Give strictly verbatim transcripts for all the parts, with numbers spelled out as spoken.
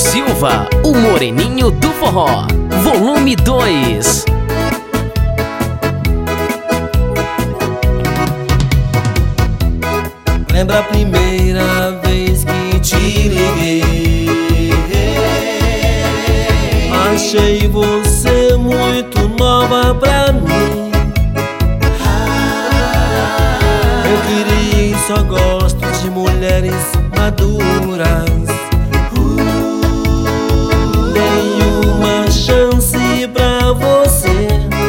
Silva, o moreninho do forró, volume dois. Lembra a primeira vez que te liguei? Achei você muito nova pra mim. Eu queria e só gosto de mulheres maduras. Dei uma chance pra você,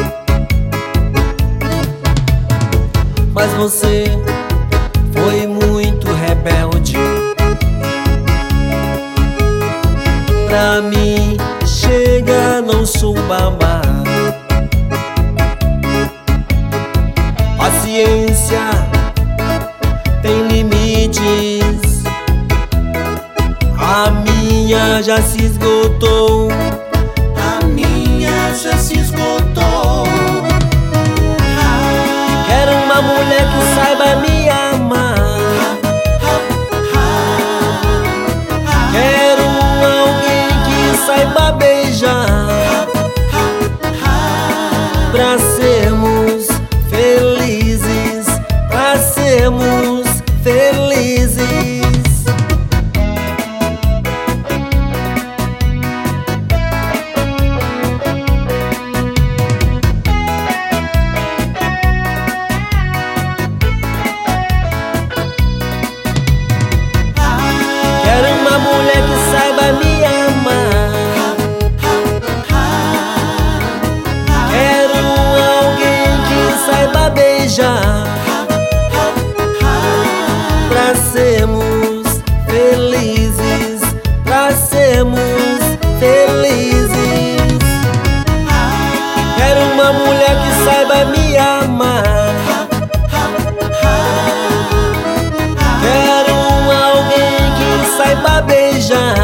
mas você foi muito rebelde. Pra mim, chega, não sou babá. Paciência tem limites, a minha já se esgotou. A minha já se esgotou. Quero uma mulher que saiba me amar. Quero alguém que saiba beijar, pra sermos felizes, pra sermos felizes. Quero uma mulher que saiba me amar. Quero alguém que saiba beijar, pra sermos felizes, pra sermos felizes. Quero uma mulher que saiba me amar. Quero alguém que saiba beijar,